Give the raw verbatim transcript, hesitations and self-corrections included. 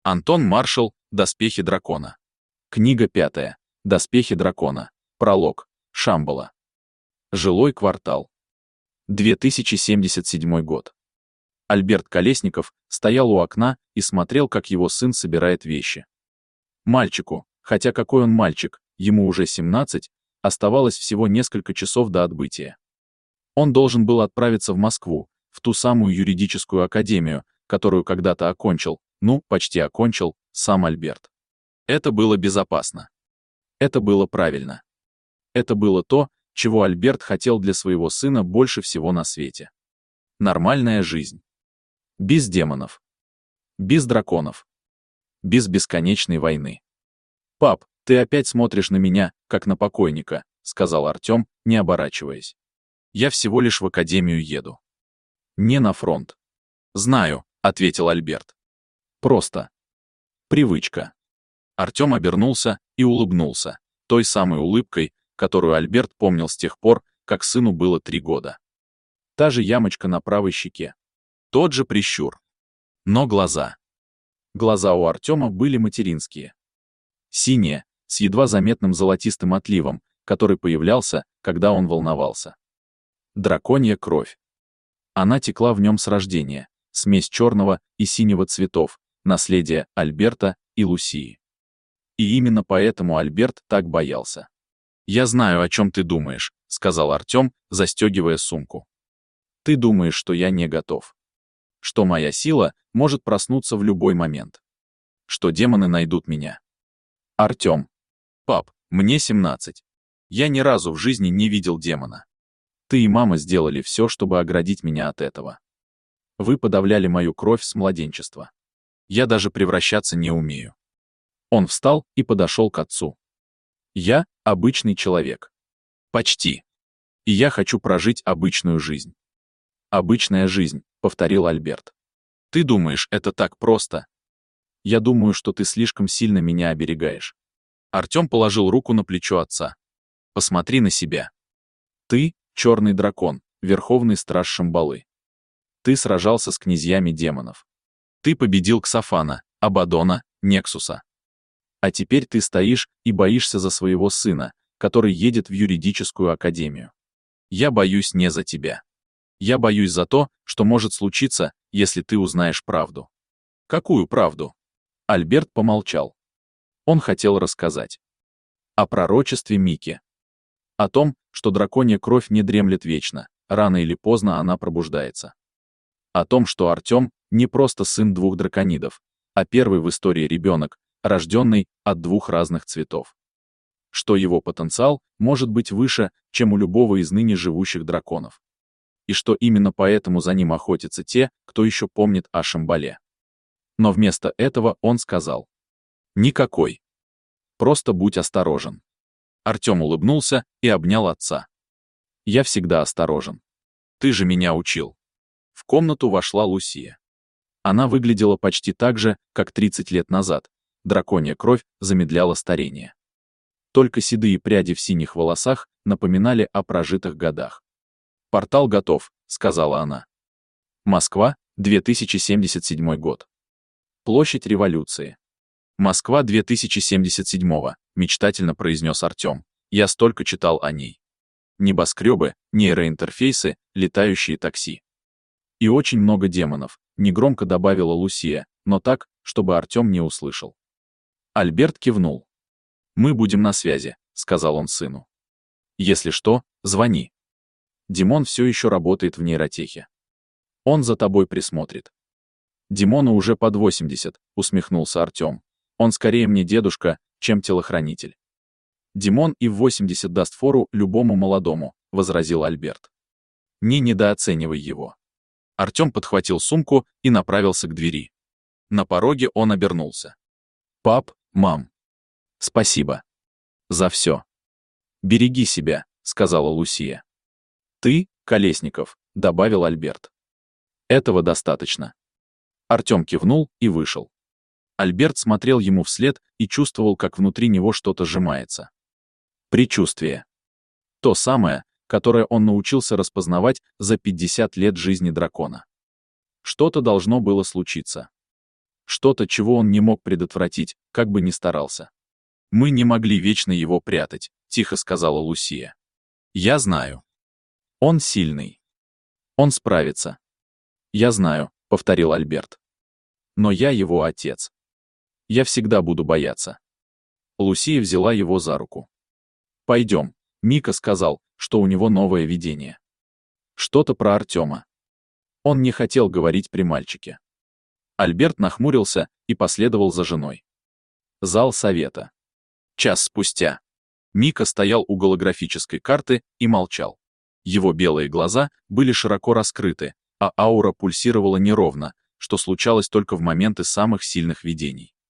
Антон Маршал. Доспехи дракона. Книга пятая. Доспехи дракона. Пролог. Шамбала. Жилой квартал. две тысячи семьдесят седьмой год. Альберт Колесников стоял у окна и смотрел, как его сын собирает вещи. Мальчику, хотя какой он мальчик, ему уже семнадцать, оставалось всего несколько часов до отбытия. Он должен был отправиться в Москву, в ту самую юридическую академию, которую когда-то окончил, ну, почти окончил, сам Альберт. Это было безопасно. Это было правильно. Это было то, чего Альберт хотел для своего сына больше всего на свете. Нормальная жизнь. Без демонов. Без драконов. Без бесконечной войны. «Пап, ты опять смотришь на меня, как на покойника», — сказал Артем, не оборачиваясь. «Я всего лишь в академию еду. Не на фронт». «Знаю», — ответил Альберт. «Просто. Привычка». Артем обернулся и улыбнулся, той самой улыбкой, которую Альберт помнил с тех пор, как сыну было три года. Та же ямочка на правой щеке. Тот же прищур. Но глаза. Глаза у Артема были материнские. Синие, с едва заметным золотистым отливом, который появлялся, когда он волновался. Драконья кровь. Она текла в нем с рождения, смесь черного и синего цветов, наследие Альберта и Лусии. И именно поэтому Альберт так боялся. «Я знаю, о чем ты думаешь», — сказал Артем, застегивая сумку. «Ты думаешь, что я не готов. Что моя сила может проснуться в любой момент. Что демоны найдут меня». «Артем. Пап, мне семнадцать. Я ни разу в жизни не видел демона. Ты и мама сделали все, чтобы оградить меня от этого. Вы подавляли мою кровь с младенчества. Я даже превращаться не умею». Он встал и подошел к отцу. «Я — обычный человек. Почти. И я хочу прожить обычную жизнь». «Обычная жизнь», — повторил Альберт. «Ты думаешь, это так просто?» «Я думаю, что ты слишком сильно меня оберегаешь». Артем положил руку на плечо отца. «Посмотри на себя. Ты — черный дракон, верховный страж Шамбалы. Ты сражался с князьями демонов. Ты победил Ксофана, Абаддона, Нексуса. А теперь ты стоишь и боишься за своего сына, который едет в юридическую академию. Я боюсь не за тебя. Я боюсь за то, что может случиться, если ты узнаешь правду». «Какую правду?» Альберт помолчал. Он хотел рассказать. О пророчестве Мики. О том, что драконья кровь не дремлет вечно, рано или поздно она пробуждается. О том, что Артем не просто сын двух драконидов, а первый в истории ребенок, рожденный от двух разных цветов. Что его потенциал может быть выше, чем у любого из ныне живущих драконов. И что именно поэтому за ним охотятся те, кто еще помнит о Шамбале. Но вместо этого он сказал: «Никакой. Просто будь осторожен». Артем улыбнулся и обнял отца. «Я всегда осторожен. Ты же меня учил». В комнату вошла Лусия. Она выглядела почти так же, как тридцать лет назад. Драконья кровь замедляла старение. Только седые пряди в синих волосах напоминали о прожитых годах. «Портал готов», — сказала она. Москва, две тысячи семьдесят седьмой год. Площадь Революции. «Москва две тысячи семьдесят седьмого», — мечтательно произнес Артем. «Я столько читал о ней. Небоскребы, нейроинтерфейсы, летающие такси. И очень много демонов», — негромко добавила Лусия, но так, чтобы Артем не услышал. Альберт кивнул. «Мы будем на связи», — сказал он сыну. «Если что, звони. Димон все еще работает в нейротехе. Он за тобой присмотрит». «Димону уже под восемьдесят», — усмехнулся Артем. «Он скорее мне дедушка, чем телохранитель». «Димон и в восемьдесят даст фору любому молодому», — возразил Альберт. «Не недооценивай его». Артем подхватил сумку и направился к двери. На пороге он обернулся. «Пап, мам. Спасибо. За все. Береги себя», — сказала Лусия. «Ты, Колесников», — добавил Альберт. «Этого достаточно». Артем кивнул и вышел. Альберт смотрел ему вслед и чувствовал, как внутри него что-то сжимается. Предчувствие. То самое, которое он научился распознавать за пятьдесят лет жизни дракона. Что-то должно было случиться. Что-то, чего он не мог предотвратить, как бы ни старался. «Мы не могли вечно его прятать», — тихо сказала Лусия. «Я знаю. Он сильный. Он справится». «Я знаю», — повторил Альберт. «Но я его отец. Я всегда буду бояться». Лусия взяла его за руку. «Пойдем». Мика сказал, что у него новое видение. Что-то про Артема. Он не хотел говорить при мальчике. Альберт нахмурился и последовал за женой. Зал совета. Час спустя. Мика стоял у голографической карты и молчал. Его белые глаза были широко раскрыты, а аура пульсировала неровно, что случалось только в моменты самых сильных видений.